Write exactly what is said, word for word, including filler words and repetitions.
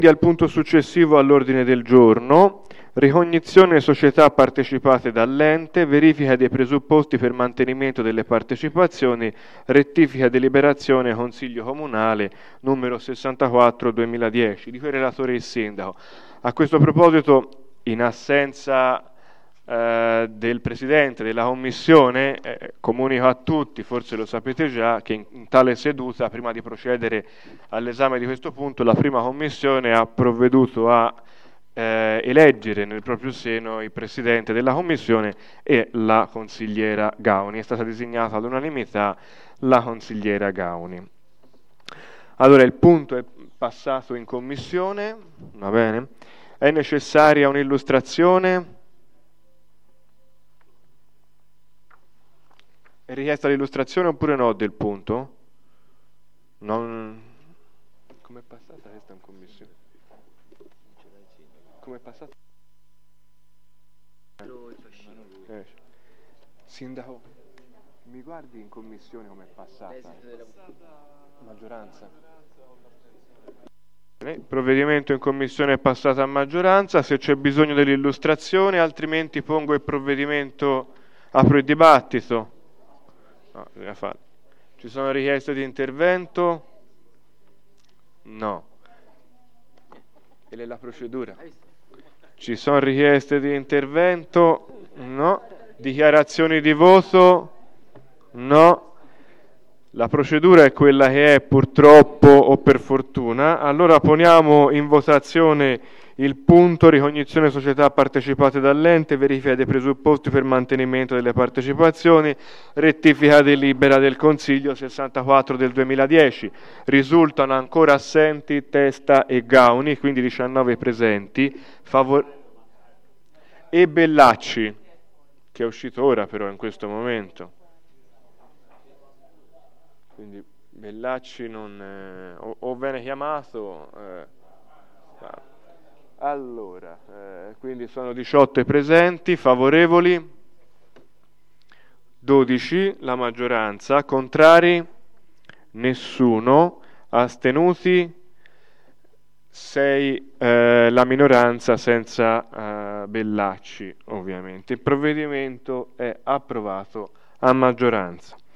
Al punto successivo all'ordine del giorno, ricognizione società partecipate dall'ente, verifica dei presupposti per mantenimento delle partecipazioni, rettifica deliberazione Consiglio Comunale numero sessantaquattro duemiladieci, di cui è relatore il Sindaco. A questo proposito, in assenza eh, del Presidente della Commissione, eh, comunico a tutti, forse lo sapete già, che in, in tale seduta, prima di procedere all'esame di questo punto, la prima Commissione ha provveduto a eh, eleggere nel proprio seno il Presidente della Commissione e la consigliera Gauni. È stata designata all'unanimità la consigliera Gauni. Allora, il punto è passato in Commissione, va bene? È necessaria un'illustrazione? È richiesta l'illustrazione oppure no del punto? Non... Come è passata questa in Commissione? Come è passata? Eh. Sindaco, mi guardi in Commissione come è passata? Maggioranza. Il provvedimento in Commissione è passato a maggioranza, se c'è bisogno dell'illustrazione, altrimenti pongo il provvedimento, apro il dibattito. No, bisogna farlo. Ci sono richieste di intervento? No. E è la procedura? Ci sono richieste di intervento? No. Dichiarazioni di voto? No. La procedura è quella che è, purtroppo o per fortuna. Allora poniamo in votazione il punto ricognizione società partecipate dall'ente, verifica dei presupposti per mantenimento delle partecipazioni, rettifica delibera del Consiglio sessantaquattro del duemiladieci. Risultano ancora assenti Testa e Gauni, quindi diciannove presenti, favor- e Bellacci, che è uscito ora però in questo momento. Quindi Bellacci non eh, o, o viene chiamato eh, allora eh, quindi sono diciotto i presenti, favorevoli dodici, la maggioranza, contrari nessuno, astenuti sei, eh, la minoranza senza eh, Bellacci ovviamente. Il provvedimento è approvato a maggioranza.